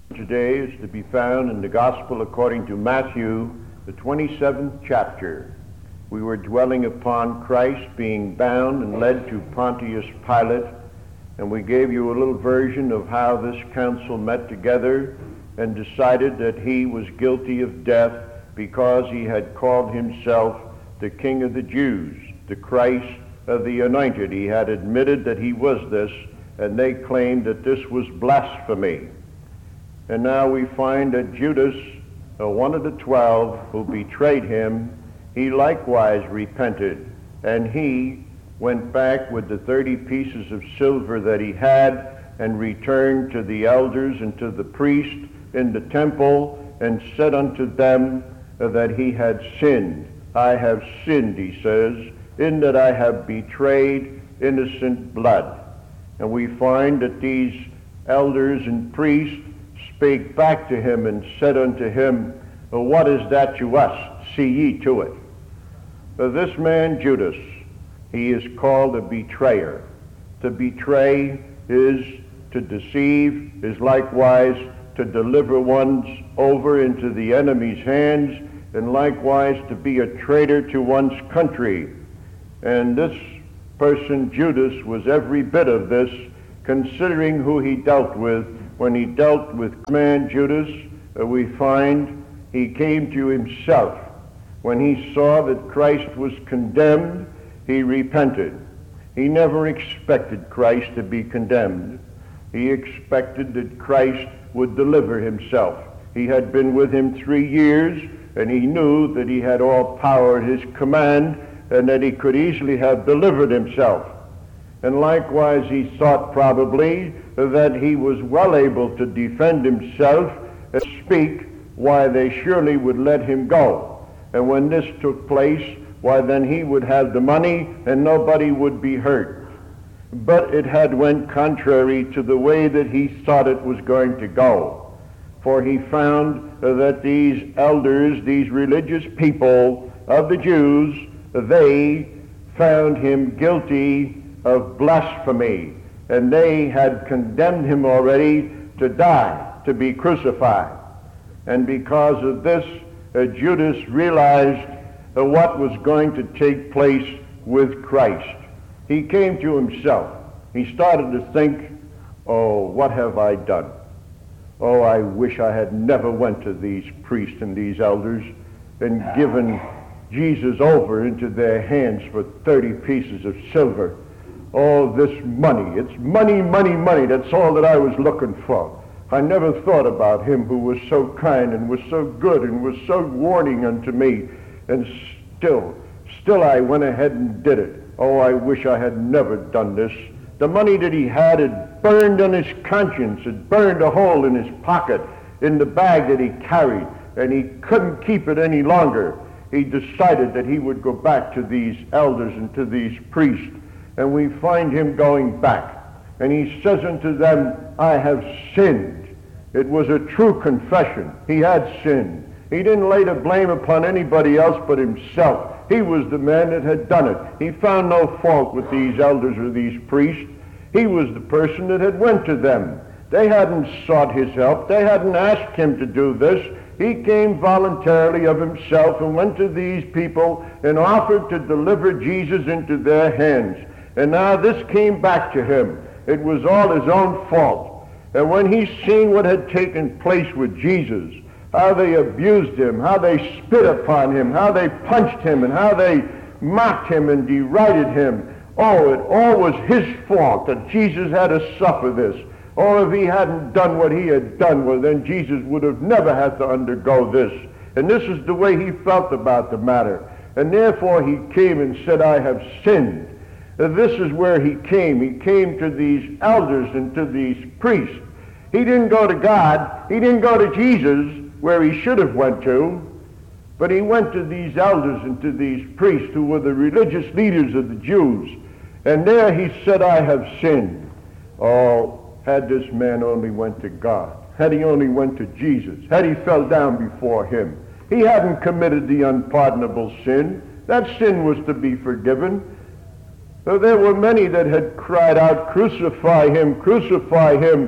Today is to be found in the Gospel according to Matthew, the 27th chapter. We were dwelling upon Christ being bound and led to Pontius Pilate, and we gave you a little version of how this council met together and decided that he was guilty of death because he had called himself the King of the Jews, the Christ of the Anointed. He had admitted that he was this, and they claimed that this was blasphemy. And now we find that Judas, one of the 12 who betrayed him, he likewise repented, and he went back with the 30 pieces of silver that he had and returned to the elders and to the priest in the temple and said unto them that he had sinned. I have sinned, he says, in that I have betrayed innocent blood. And we find that these elders and priests spake back to him and said unto him, what is that to us? See ye to it. This man Judas, he is called a betrayer. To betray is to deceive, is likewise to deliver one's over into the enemy's hands, and likewise to be a traitor to one's country. And this person, Judas, was every bit of this, considering who he dealt with. When he dealt with man Judas, we find he came to himself. When he saw that Christ was condemned, he repented. He never expected Christ to be condemned. He expected that Christ would deliver himself. He had been with him 3 years, and he knew that he had all power at his command, and that he could easily have delivered himself. And likewise he thought probably that he was well able to defend himself and speak, why they surely would let him go. And when this took place, why then he would have the money and nobody would be hurt. But it had went contrary to the way that he thought it was going to go. For he found that these elders, these religious people of the Jews, they found him guilty of blasphemy, and they had condemned him already to die, to be crucified. And because of this, Judas realized what was going to take place with Christ. He came to himself. He started to think, oh, what have I done? Oh, I wish I had never went to these priests and these elders and given Jesus over into their hands for 30 pieces of silver. Oh, this money, it's money, money, money. That's all that I was looking for. I never thought about him who was so kind and was so good and was so warning unto me. And still I went ahead and did it. Oh, I wish I had never done this. The money that he had burned on his conscience. It burned a hole in his pocket, in the bag that he carried, and he couldn't keep it any longer. He decided that he would go back to these elders and to these priests. And we find him going back. And he says unto them, I have sinned. It was a true confession. He had sinned. He didn't lay the blame upon anybody else but himself. He was the man that had done it. He found no fault with these elders or these priests. He was the person that had went to them. They hadn't sought his help. They hadn't asked him to do this. He came voluntarily of himself and went to these people and offered to deliver Jesus into their hands. And now this came back to him. It was all his own fault. And when he seen what had taken place with Jesus, how they abused him, how they spit upon him, how they punched him, and how they mocked him and derided him, oh, it all was his fault that Jesus had to suffer this. Oh, if he hadn't done what he had done, well, then Jesus would have never had to undergo this. And this is the way he felt about the matter. And therefore he came and said, I have sinned. This is where he came. He came to these elders and to these priests. He didn't go to God. He didn't go to Jesus where he should have went to, but he went to these elders and to these priests who were the religious leaders of the Jews. And there he said, I have sinned. Oh, had this man only went to God, had he only went to Jesus, had he fell down before him, he hadn't committed the unpardonable sin. That sin was to be forgiven. So there were many that had cried out, crucify him,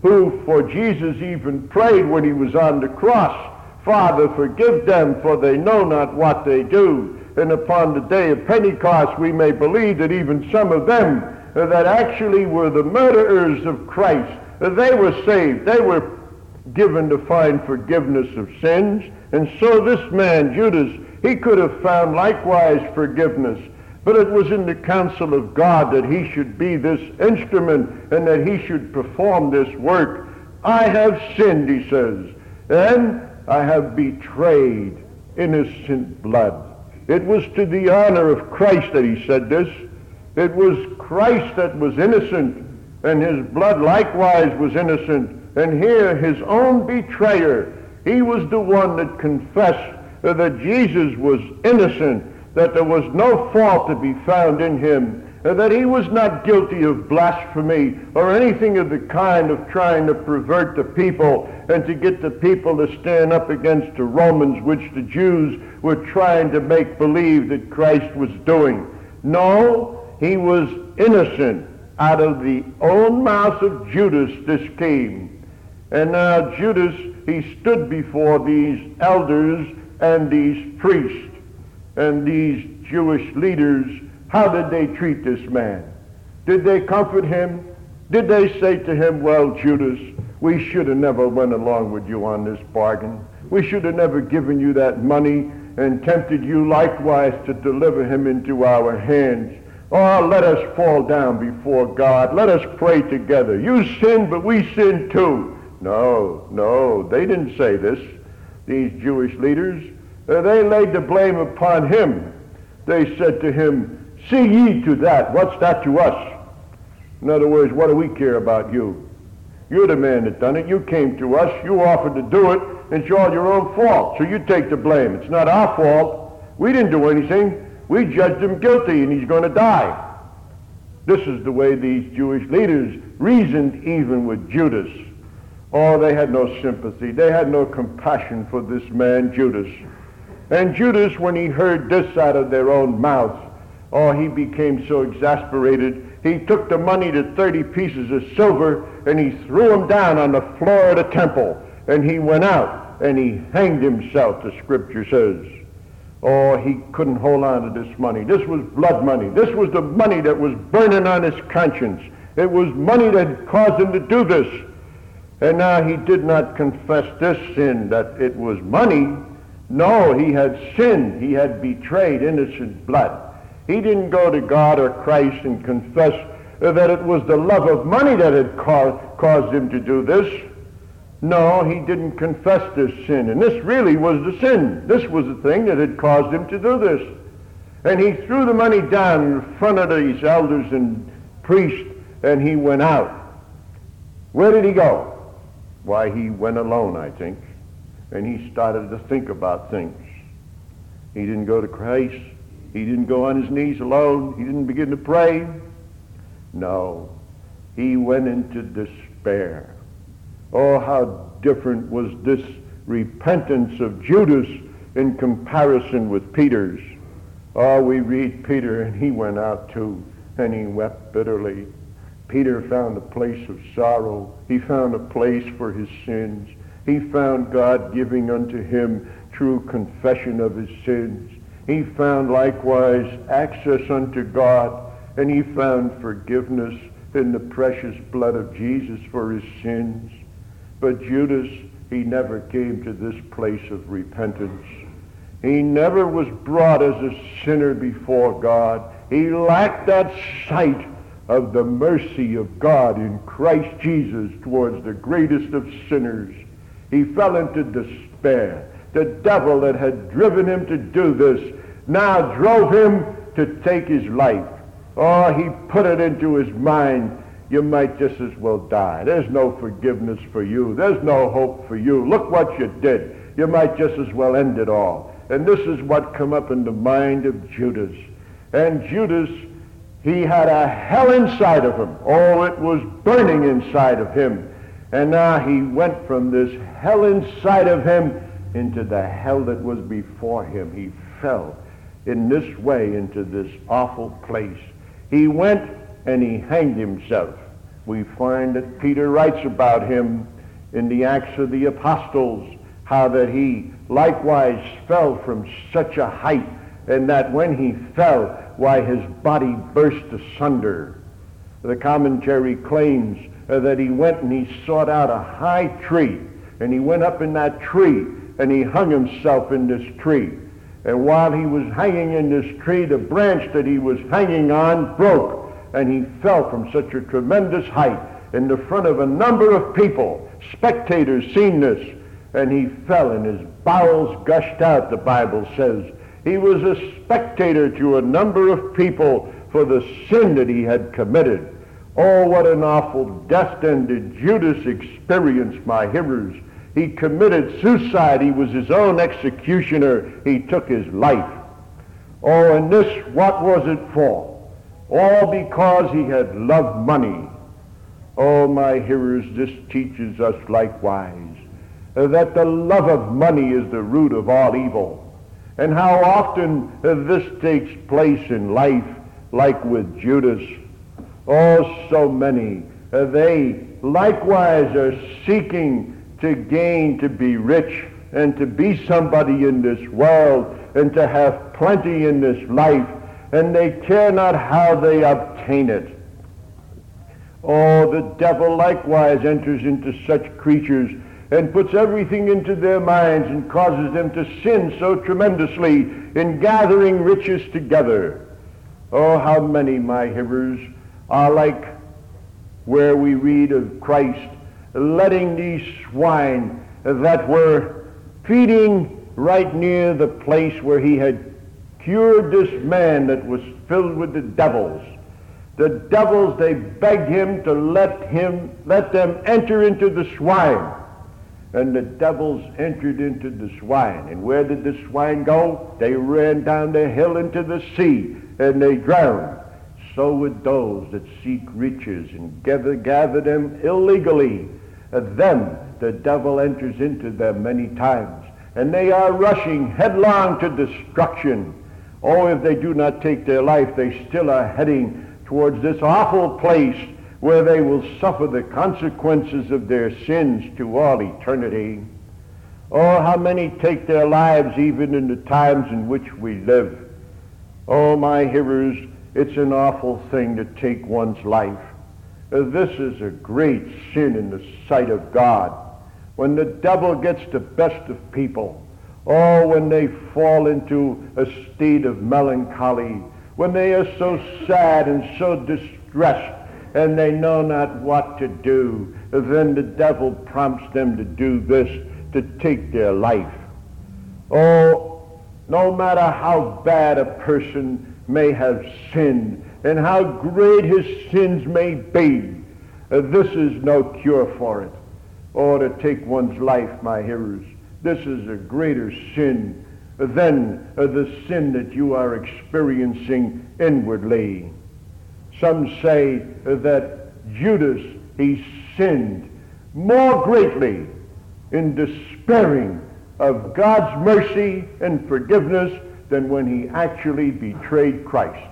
who, for Jesus even prayed when he was on the cross, Father, forgive them, for they know not what they do. And upon the day of Pentecost, we may believe that even some of them that actually were the murderers of Christ, they were saved. They were given to find forgiveness of sins. And so this man, Judas, he could have found likewise forgiveness. But it was in the counsel of God that he should be this instrument and that he should perform this work. I have sinned, he says, and I have betrayed innocent blood. It was to the honor of Christ that he said this. It was Christ that was innocent, and his blood likewise was innocent. And here his own betrayer, he was the one that confessed that Jesus was innocent, that there was no fault to be found in him, that he was not guilty of blasphemy or anything of the kind of trying to pervert the people and to get the people to stand up against the Romans, which the Jews were trying to make believe that Christ was doing. No, he was innocent. Out of the own mouth of Judas this came. And now Judas, he stood before these elders and these priests and these Jewish leaders. How did they treat this man? Did they comfort him? Did they say to him, well, Judas, we should have never went along with you on this bargain. We should have never given you that money and tempted you likewise to deliver him into our hands. Oh, let us fall down before God. Let us pray together. You sinned, but we sinned too. No, they didn't say this. These Jewish leaders, they laid the blame upon him. They said to him, see ye to that. What's that to us? In other words, what do we care about you? You're the man that done it. You came to us. You offered to do it. It's all your own fault. So you take the blame. It's not our fault. We didn't do anything. We judged him guilty, and he's going to die. This is the way these Jewish leaders reasoned even with Judas. Oh, they had no sympathy. They had no compassion for this man, Judas. And Judas, when he heard this out of their own mouths, oh, he became so exasperated. He took the money to 30 pieces of silver, and he threw them down on the floor of the temple. And he went out, and he hanged himself, the scripture says. Oh, he couldn't hold on to this money. This was blood money. This was the money that was burning on his conscience. It was money that caused him to do this. And now he did not confess this sin, that it was money. No, he had sinned. He had betrayed innocent blood. He didn't go to God or Christ and confess that it was the love of money that had caused him to do this. No, he didn't confess this sin. And this really was the sin. This was the thing that had caused him to do this. And he threw the money down in front of these elders and priests, and he went out. Where did he go? Why, he went alone, I think. And he started to think about things. He didn't go to Christ. He didn't go on his knees alone. He didn't begin to pray. No, he went into despair. Oh, how different was this repentance of Judas in comparison with Peter's. Oh, we read Peter, and he went out too, and he wept bitterly. Peter found a place of sorrow. He found a place for his sins. He found God giving unto him true confession of his sins. He found likewise access unto God, and he found forgiveness in the precious blood of Jesus for his sins. But Judas, he never came to this place of repentance. He never was brought as a sinner before God. He lacked that sight of the mercy of God in Christ Jesus towards the greatest of sinners. He fell into despair. The devil that had driven him to do this now drove him to take his life. Oh, he put it into his mind, you might just as well die. There's no forgiveness for you. There's no hope for you. Look what you did. You might just as well end it all. And this is what come up in the mind of Judas. And Judas, he had a hell inside of him. Oh, it was burning inside of him. And now he went from this hell inside of him into the hell that was before him. He fell in this way into this awful place. He went and he hanged himself. We find that Peter writes about him in the Acts of the Apostles, how that he likewise fell from such a height, and that when he fell, why his body burst asunder. The commentary claims that he went and he sought out a high tree, and he went up in that tree, and he hung himself in this tree. And while he was hanging in this tree, the branch that he was hanging on broke, and he fell from such a tremendous height in the front of a number of people. Spectators seen this, and he fell, and his bowels gushed out, the Bible says. He was a spectator to a number of people for the sin that he had committed. Oh, what an awful death then did Judas experience, my hearers. He committed suicide. He was his own executioner. He took his life. Oh, and this, what was it for? All because he had loved money. Oh, my hearers, this teaches us likewise that the love of money is the root of all evil. And how often this takes place in life, like with Judas. Oh, so many. They likewise are seeking to gain, to be rich, and to be somebody in this world, and to have plenty in this life, and they care not how they obtain it. Oh, the devil likewise enters into such creatures and puts everything into their minds and causes them to sin so tremendously in gathering riches together. Oh, how many, my hearers, are like where we read of Christ letting these swine that were feeding right near the place where he had cured this man that was filled with the devils. The devils, they begged him to let them enter into the swine. And the devils entered into the swine. And where did the swine go? They ran down the hill into the sea, and they drowned. So with those that seek riches and gather them illegally, then the devil enters into them many times, and they are rushing headlong to destruction. Oh, if they do not take their life, they still are heading towards this awful place where they will suffer the consequences of their sins to all eternity. Oh, how many take their lives even in the times in which we live. Oh, my hearers, it's an awful thing to take one's life. This is a great sin in the sight of God. When the devil gets the best of people, oh, when they fall into a state of melancholy, when they are so sad and so distressed, and they know not what to do, then the devil prompts them to do this, to take their life. Oh, no matter how bad a person may have sinned, and how great his sins may be, this is no cure for it. Or to take one's life, my hearers, this is a greater sin than the sin that you are experiencing inwardly. Some say that Judas, he sinned more greatly in despairing of God's mercy and forgiveness than when he actually betrayed Christ.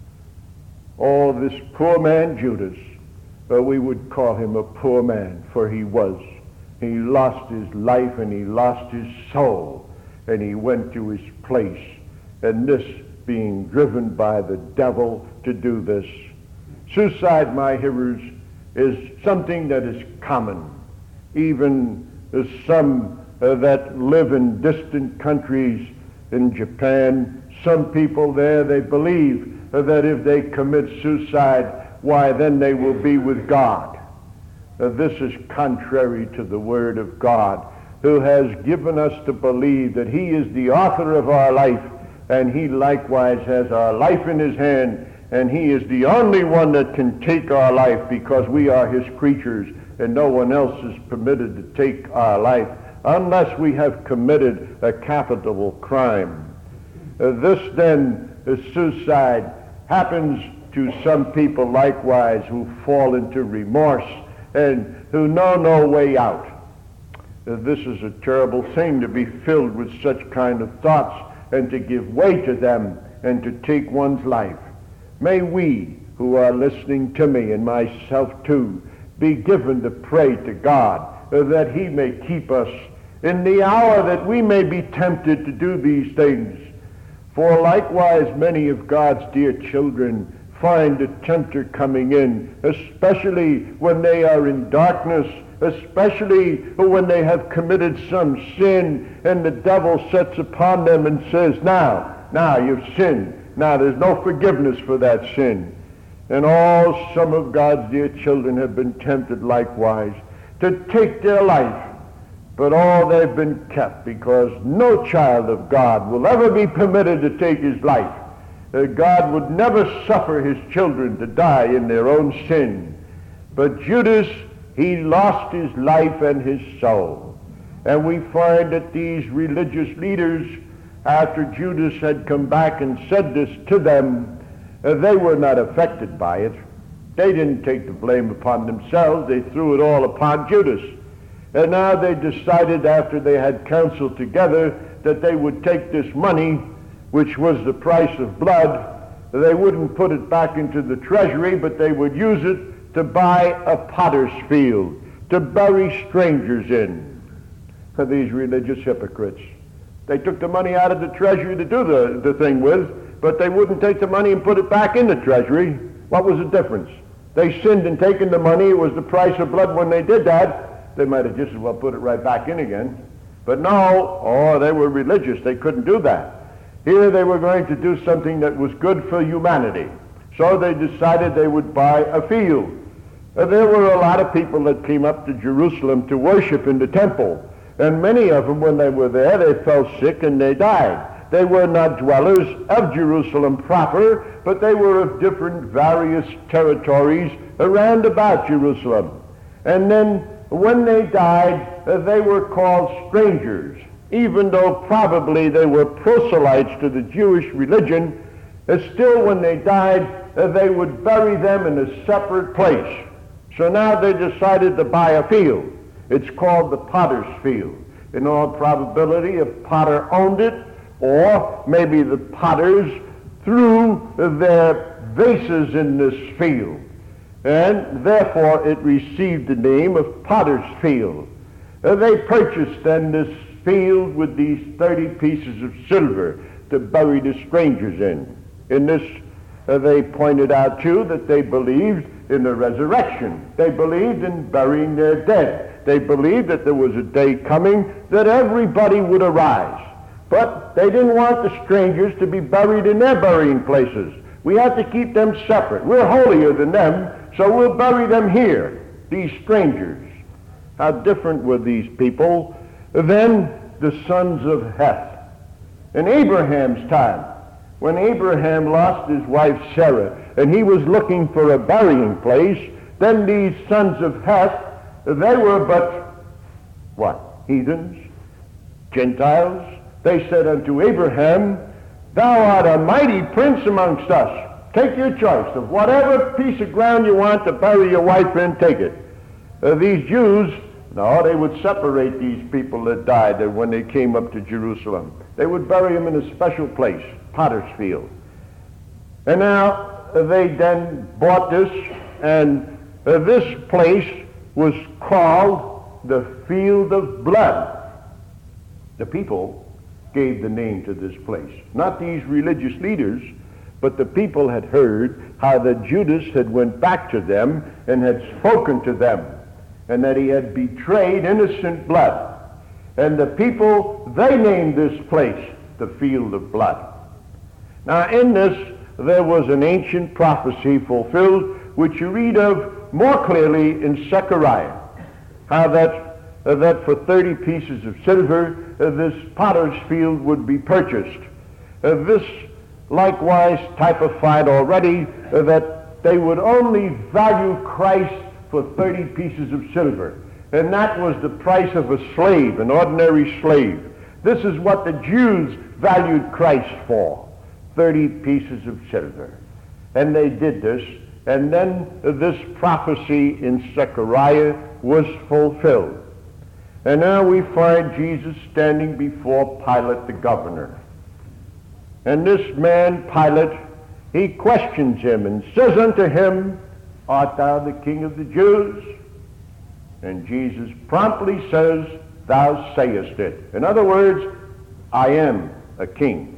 Oh, this poor man Judas, we would call him a poor man, for he was. He lost his life and he lost his soul, and he went to his place, and this being driven by the devil to do this. Suicide, my hearers, is something that is common. Even some that live in distant countries, in Japan, some people there, they believe that if they commit suicide, why then they will be with God. This is contrary to the Word of God, who has given us to believe that he is the author of our life, and he likewise has our life in his hand, and he is the only one that can take our life, because we are his creatures, and no one else is permitted to take our life unless we have committed a capital crime. This then, suicide, happens to some people likewise who fall into remorse and who know no way out. This is a terrible thing, to be filled with such kind of thoughts and to give way to them and to take one's life. May we who are listening to me, and myself too, be given to pray to God that he may keep us in the hour that we may be tempted to do these things. For likewise many of God's dear children find a tempter coming in, especially when they are in darkness, especially when they have committed some sin, and the devil sets upon them and says, now you've sinned. Now there's no forgiveness for that sin. And some of God's dear children have been tempted likewise to take their life. But they've been kept, because no child of God will ever be permitted to take his life. God would never suffer his children to die in their own sin. But Judas, he lost his life and his soul. And we find that these religious leaders, after Judas had come back and said this to them, they were not affected by it. They didn't take the blame upon themselves. They threw it all upon Judas. And now they decided, after they had counseled together, that they would take this money, which was the price of blood. They wouldn't put it back into the treasury, but they would use it to buy a potter's field, to bury strangers in. These religious hypocrites. They took the money out of the treasury to do the thing with, but they wouldn't take the money and put it back in the treasury. What was the difference? They sinned in taking the money. It was the price of blood when they did that. They might have just as well put it right back in again. But no, they were religious. They couldn't do that. Here they were going to do something that was good for humanity. So they decided they would buy a field. There were a lot of people that came up to Jerusalem to worship in the temple. And many of them, when they were there, they fell sick and they died. They were not dwellers of Jerusalem proper, but they were of different various territories around about Jerusalem. And then when they died, they were called strangers. Even though probably they were proselytes to the Jewish religion, still when they died, they would bury them in a separate place. So now they decided to buy a field. It's called the potter's field. In all probability, a potter owned it, or maybe the potters threw their vases in this field. And therefore it received the name of Potter's Field. They purchased then this field with these 30 pieces of silver to bury the strangers in. In this, they pointed out too that they believed in the resurrection. They believed in burying their dead. They believed that there was a day coming that everybody would arise. But they didn't want the strangers to be buried in their burying places. We have to keep them separate. We're holier than them, so we'll bury them here, these strangers. How different were these people than the sons of Heth. In Abraham's time, when Abraham lost his wife Sarah, and he was looking for a burying place, then these sons of Heth, they were but, heathens, Gentiles. They said unto Abraham, Thou art a mighty prince amongst us. Take your choice of whatever piece of ground you want to bury your wife in, take it. These Jews, they would separate these people that died when they came up to Jerusalem. They would bury them in a special place, Potter's Field. And now they then bought this, and this place was called the Field of Blood. The people gave the name to this place. Not these religious leaders, but the people had heard how that Judas had went back to them and had spoken to them, and that he had betrayed innocent blood. And the people, they named this place the Field of Blood. Now in this, there was an ancient prophecy fulfilled, which you read of more clearly in Zechariah, how that for 30 pieces of silver, this potter's field would be purchased. This likewise typified already that they would only value Christ for 30 pieces of silver. And that was the price of a slave, an ordinary slave. This is what the Jews valued Christ for, 30 pieces of silver. And they did this, and then this prophecy in Zechariah was fulfilled. And now we find Jesus standing before Pilate the governor. And this man, Pilate, he questions him and says unto him, Art thou the King of the Jews? And Jesus promptly says, Thou sayest it. In other words, I am a king.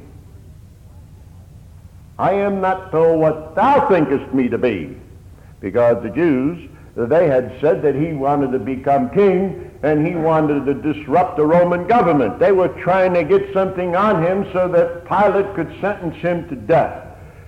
I am not though what thou thinkest me to be. Because the Jews, they had said that he wanted to become king and he wanted to disrupt the Roman government. They were trying to get something on him so that Pilate could sentence him to death.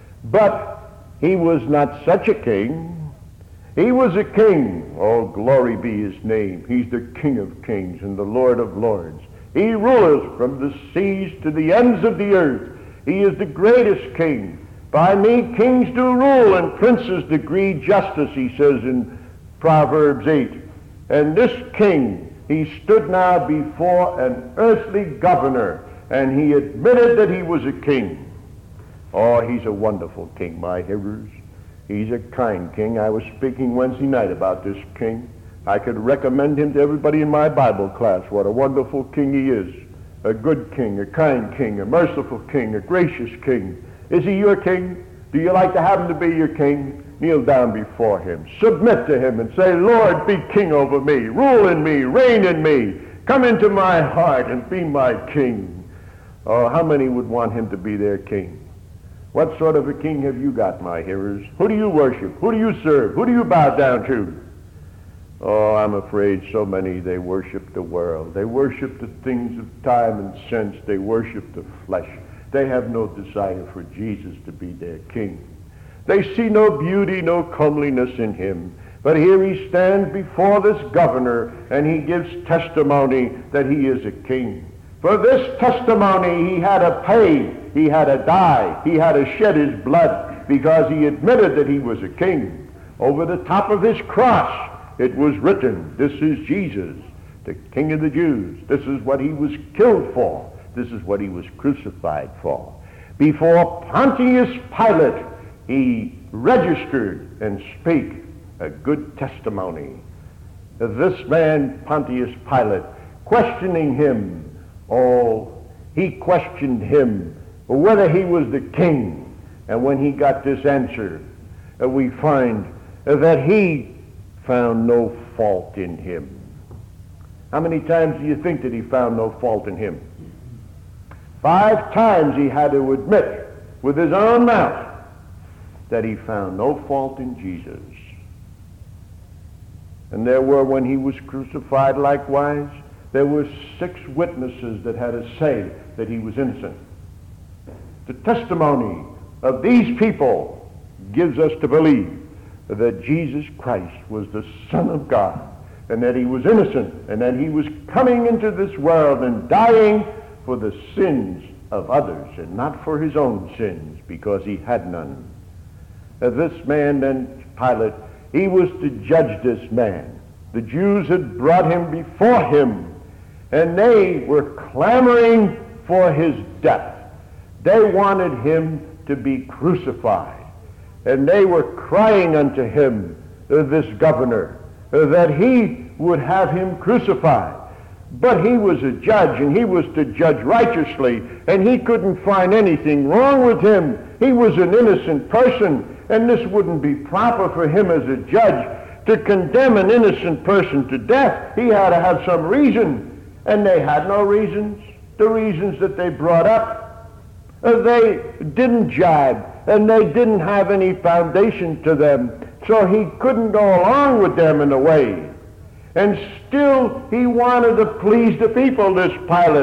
But he was not such a king. He was a king. Oh, glory be his name. He's the King of kings and the Lord of lords. He ruleth from the seas to the ends of the earth. He is the greatest king. By me kings do rule and princes decree justice, he says in Proverbs 8. And this king, he stood now before an earthly governor, and he admitted that he was a king. Oh, he's a wonderful king, my hearers. He's a kind king. I was speaking Wednesday night about this king. I could recommend him to everybody in my Bible class. What a wonderful king he is. A good king, a kind king, a merciful king, a gracious king. Is he your king? Do you like to have him to be your king? Kneel down before him. Submit to him and say, Lord, be king over me. Rule in me. Reign in me. Come into my heart and be my king. Oh, how many would want him to be their king? What sort of a king have you got, my hearers? Who do you worship? Who do you serve? Who do you bow down to? Oh, I'm afraid so many, they worship the world. They worship the things of time and sense. They worship the flesh. They have no desire for Jesus to be their king. They see no beauty, no comeliness in him. But here he stands before this governor, and he gives testimony that he is a king. For this testimony he had to pay, he had to die, he had to shed his blood, because he admitted that he was a king. Over the top of his cross it was written, This is Jesus, the King of the Jews. This is what he was killed for. This is what he was crucified for. Before Pontius Pilate, he registered and spake a good testimony. This man, Pontius Pilate, questioning him, he questioned him whether he was the king. And when he got this answer, we find that he found no fault in him. How many times do you think that he found no fault in him? 5 times he had to admit with his own mouth that he found no fault in Jesus. And there were, when he was crucified likewise, there were 6 witnesses that had to say that he was innocent. The testimony of these people gives us to believe that Jesus Christ was the Son of God, and that he was innocent, and that he was coming into this world and dying for the sins of others, and not for his own sins, because he had none. This man then, Pilate, he was to judge this man. The Jews had brought him before him, and they were clamoring for his death. They wanted him to be crucified, and they were crying unto him, this governor, that he would have him crucified. But he was a judge, and he was to judge righteously, and he couldn't find anything wrong with him. He was an innocent person, and this wouldn't be proper for him as a judge to condemn an innocent person to death. He had to have some reason, and they had no reasons. The reasons that they brought up, they didn't jibe, and they didn't have any foundation to them, so he couldn't go along with them in a way. And still he wanted to please the people, this Pilate.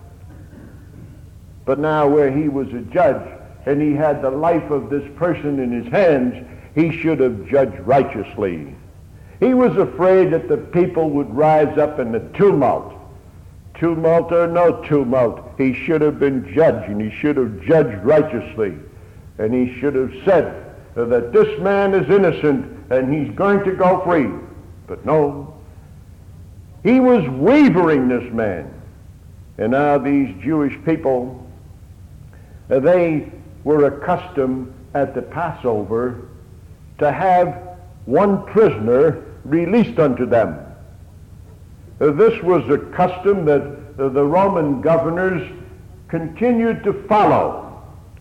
But now where he was a judge, and he had the life of this person in his hands, he should have judged righteously. He was afraid that the people would rise up in a tumult. Tumult or no tumult, he should have been judged, and he should have judged righteously. And he should have said that this man is innocent and he's going to go free. But no, he was wavering, this man. And now these Jewish people, they were accustomed at the Passover to have one prisoner released unto them. This was a custom that the Roman governors continued to follow.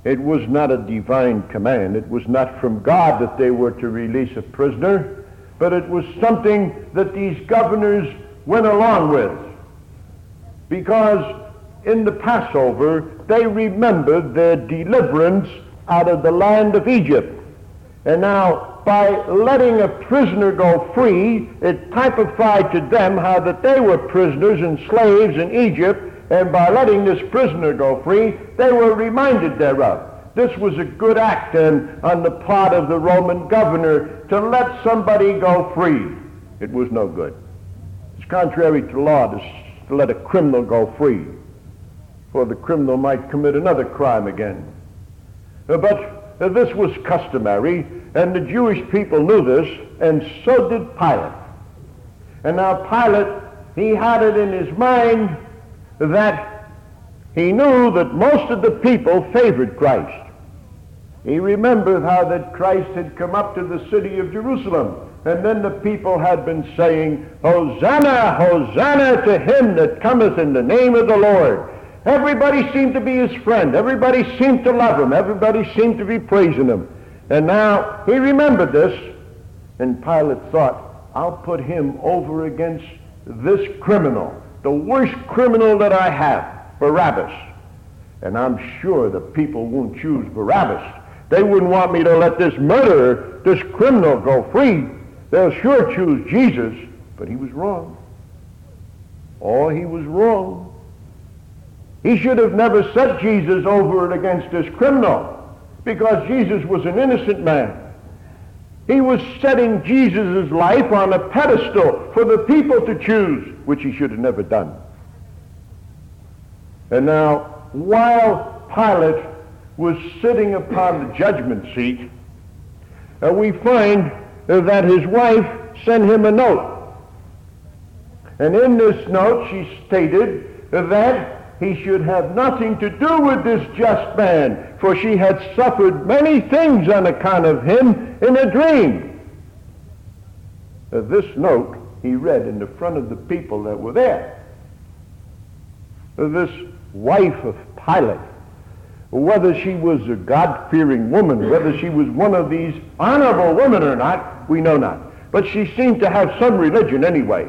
It was not a divine command. It was not from God that they were to release a prisoner, but it was something that these governors went along with. Because in the Passover, they remembered their deliverance out of the land of Egypt. And now, by letting a prisoner go free, it typified to them how that they were prisoners and slaves in Egypt, and by letting this prisoner go free, they were reminded thereof. This was a good act on the part of the Roman governor to let somebody go free. It was no good. It's contrary to law to let a criminal go free, for the criminal might commit another crime again. But this was customary, and the Jewish people knew this, and so did Pilate. And now Pilate, he had it in his mind that he knew that most of the people favored Christ. He remembered how that Christ had come up to the city of Jerusalem, and then the people had been saying, "Hosanna, Hosanna to him that cometh in the name of the Lord." Everybody seemed to be his friend. Everybody seemed to love him. Everybody seemed to be praising him. And now he remembered this, and Pilate thought, I'll put him over against this criminal, the worst criminal that I have, Barabbas. And I'm sure the people won't choose Barabbas. They wouldn't want me to let this murderer, this criminal, go free. They'll sure choose Jesus. But he was wrong. Oh, he was wrong. He should have never set Jesus over against this criminal, because Jesus was an innocent man. He was setting Jesus' life on a pedestal for the people to choose, which he should have never done. And now, while Pilate was sitting upon the judgment seat, we find that his wife sent him a note. And in this note she stated that he should have nothing to do with this just man, for she had suffered many things on account of him in a dream. This note he read in the front of the people that were there. This wife of Pilate, whether she was a God-fearing woman, whether she was one of these honorable women or not, we know not. But she seemed to have some religion anyway.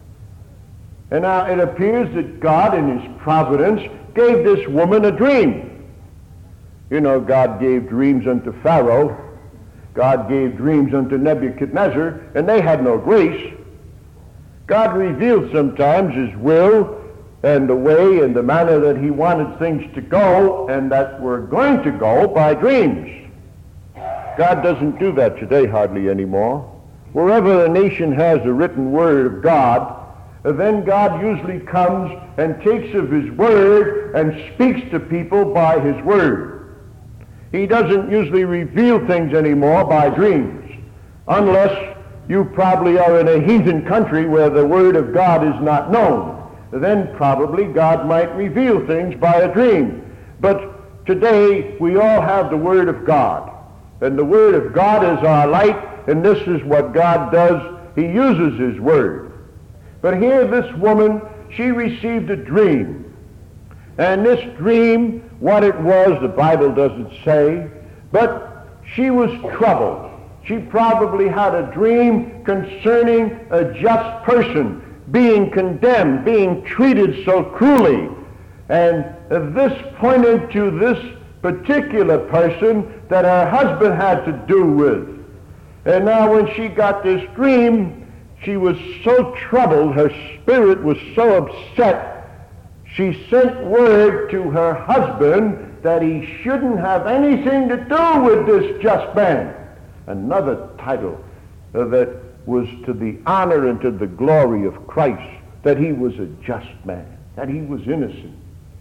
And now it appears that God in his providence gave this woman a dream. You know, God gave dreams unto Pharaoh. God gave dreams unto Nebuchadnezzar, and they had no grace. God revealed sometimes his will and the way and the manner that he wanted things to go and that were going to go by dreams. God doesn't do that today hardly anymore. Wherever a nation has a written word of God, then God usually comes and takes of his word and speaks to people by his word. He doesn't usually reveal things anymore by dreams, unless you probably are in a heathen country where the word of God is not known. Then probably God might reveal things by a dream. But today we all have the word of God, and the word of God is our light, and this is what God does. He uses his word. But here this woman, she received a dream. And this dream, what it was, the Bible doesn't say, but she was troubled. She probably had a dream concerning a just person being condemned, being treated so cruelly. And this pointed to this particular person that her husband had to do with. And now when she got this dream, she was so troubled, her spirit was so upset, she sent word to her husband that he shouldn't have anything to do with this just man. Another title that was to the honor and to the glory of Christ, that he was a just man, that he was innocent,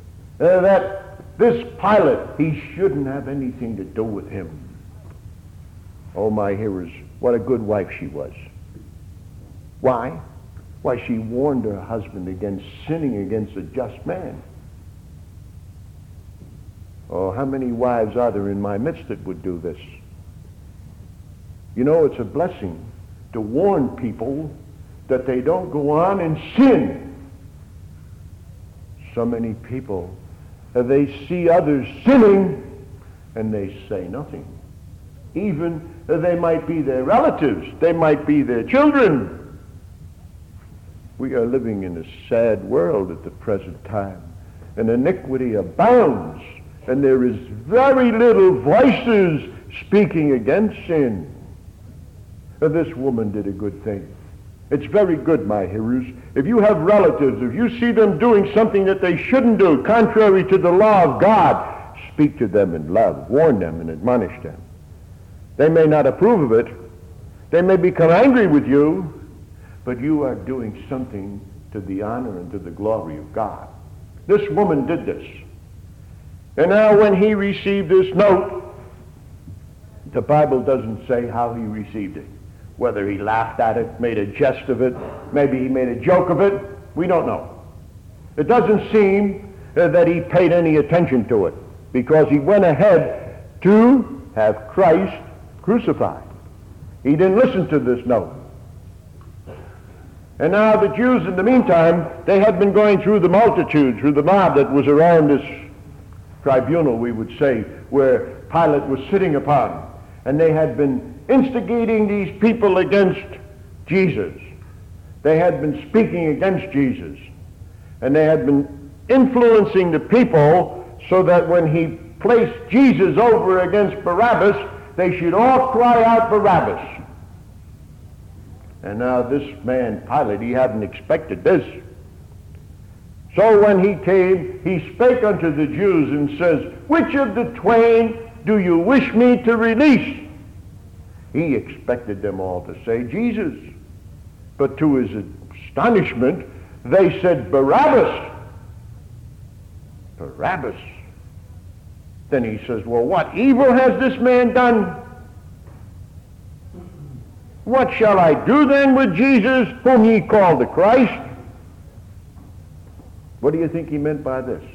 that this Pilate, he shouldn't have anything to do with him. Oh, my hearers, what a good wife she was. Why? Why, she warned her husband against sinning against a just man. Oh, how many wives are there in my midst that would do this? You know, it's a blessing to warn people that they don't go on and sin. So many people, they see others sinning, and they say nothing. Even they might be their relatives, they might be their children. We are living in a sad world at the present time, and iniquity abounds, and there is very little voices speaking against sin. This woman did a good thing. It's very good, my hearers. If you have relatives, if you see them doing something that they shouldn't do, contrary to the law of God, speak to them in love, warn them and admonish them. They may not approve of it. They may become angry with you, but you are doing something to the honor and to the glory of God. This woman did this. And now when he received this note, the Bible doesn't say how he received it. Whether he laughed at it, made a jest of it, maybe he made a joke of it, we don't know. It doesn't seem that he paid any attention to it, because he went ahead to have Christ crucified. He didn't listen to this note. And now the Jews, in the meantime, they had been going through the multitude, through the mob that was around this tribunal, we would say, where Pilate was sitting upon. And they had been instigating these people against Jesus. They had been speaking against Jesus. And they had been influencing the people so that when he placed Jesus over against Barabbas, they should all cry out Barabbas. And now this man, Pilate, he hadn't expected this. So when he came, he spake unto the Jews and says, which of the twain do you wish me to release? He expected them all to say Jesus. But to his astonishment, they said Barabbas. Barabbas. Then he says, well, what evil has this man done? What shall I do then with Jesus, whom ye call the Christ? What do you think he meant by this?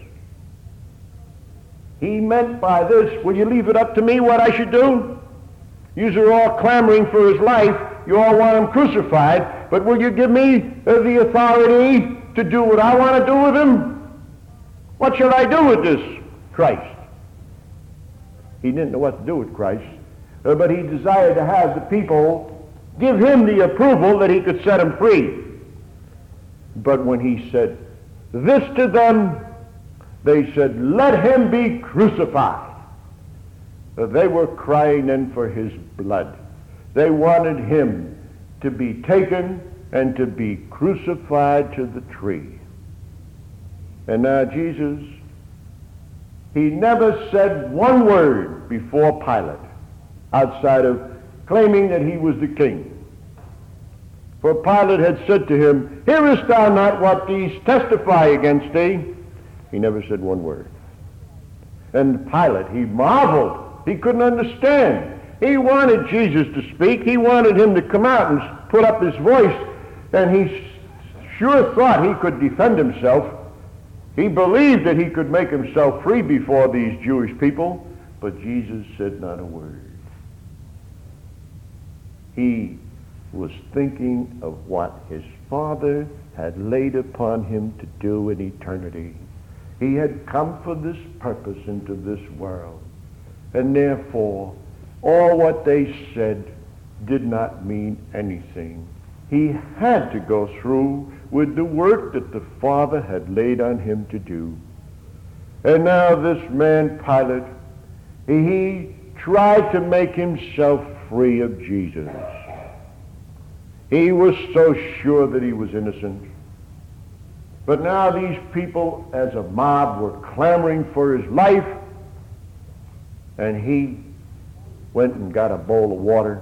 He meant by this, will you leave it up to me what I should do? Yous are all clamoring for his life. You all want him crucified. But will you give me the authority to do what I want to do with him? What shall I do with this Christ? He didn't know what to do with Christ, but he desired to have the people give him the approval that he could set him free. But when he said this to them, they said, let him be crucified. They were crying then for his blood. They wanted him to be taken and to be crucified to the tree. And now Jesus, he never said one word before Pilate outside of claiming that he was the king. For Pilate had said to him, hearest thou not what these testify against thee? He never said one word. And Pilate, he marveled. He couldn't understand. He wanted Jesus to speak. He wanted him to come out and put up his voice. And he sure thought he could defend himself. He believed that he could make himself free before these Jewish people. But Jesus said not a word. He was thinking of what his Father had laid upon him to do in eternity. He had come for this purpose into this world. And therefore, all what they said did not mean anything. He had to go through with the work that the Father had laid on him to do. And now this man, Pilate, he tried to make himself free of Jesus. He was so sure that he was innocent. But now these people, as a mob, were clamoring for his life. And he went and got a bowl of water,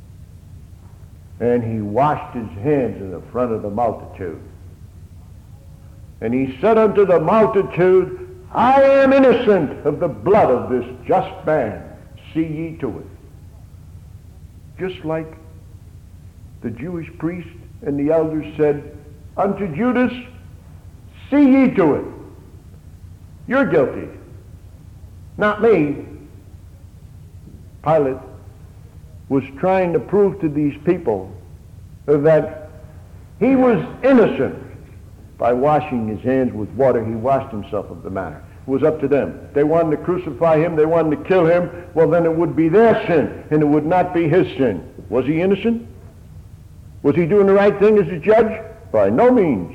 and he washed his hands in the front of the multitude. And he said unto the multitude, I am innocent of the blood of this just man. See ye to it. Just like the Jewish priest and the elders said unto Judas, see ye to it. You're guilty, not me. Pilate was trying to prove to these people that he was innocent. By washing his hands with water, he washed himself of the matter. was up to them. They wanted to crucify him, they wanted to kill him, well then it would be their sin, and it would not be his sin. Was he innocent? Was he doing the right thing as a judge? By no means.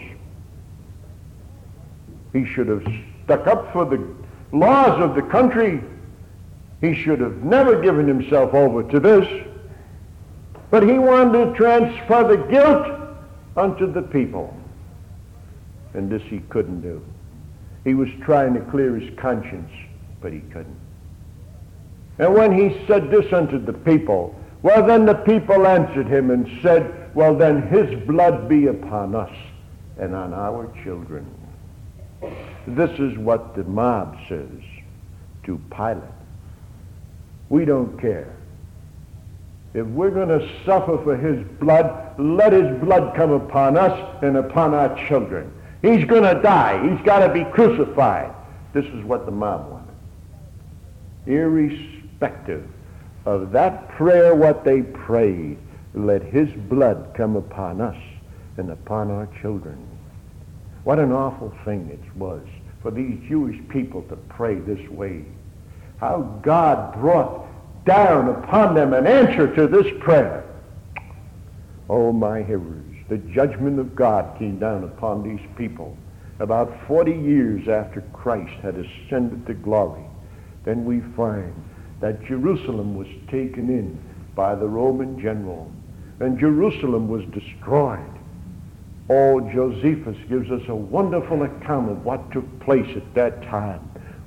He should have stuck up for the laws of the country. He should have never given himself over to this. But he wanted to transfer the guilt unto the people. And this he couldn't do. He was trying to clear his conscience, but he couldn't. And when he said this unto the people, well then the people answered him and said, well then his blood be upon us and on our children. This is what the mob says to Pilate. We don't care. If we're going to suffer for his blood, let his blood come upon us and upon our children. He's going to die. He's got to be crucified. This is what the mob wanted. Irrespective of that prayer, what they prayed, let his blood come upon us and upon our children. What an awful thing it was for these Jewish people to pray this way. How God brought down upon them an answer to this prayer. Oh, my hearers, the judgment of God came down upon these people about 40 years after Christ had ascended to glory. Then we find that Jerusalem was taken in by the Roman general, and Jerusalem was destroyed. Oh, Josephus gives us a wonderful account of what took place at that time.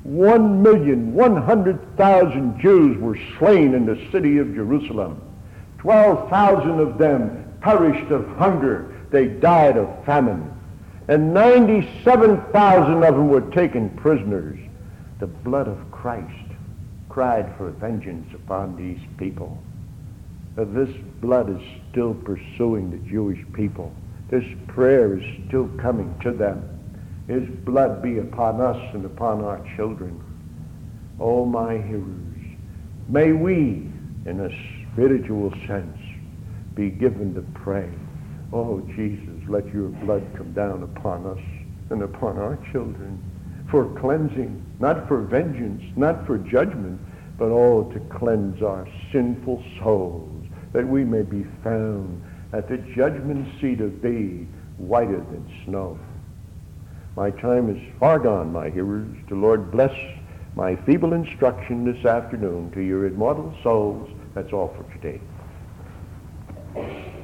1,100,000 Jews were slain in the city of Jerusalem. 12,000 of them perished of hunger. They died of famine. And 97,000 of them were taken prisoners. The blood of Christ cried for vengeance upon these people. This blood is still pursuing the Jewish people. This prayer is still coming to them. His blood be upon us and upon our children. Oh, my hearers, may we, in a spiritual sense, be given to pray, oh, Jesus, let your blood come down upon us and upon our children for cleansing, not for vengeance, not for judgment, but oh, to cleanse our sinful souls, that we may be found at the judgment seat of thee, whiter than snow. My time is far gone, my hearers. The Lord bless my feeble instruction this afternoon to your immortal souls. That's all for today.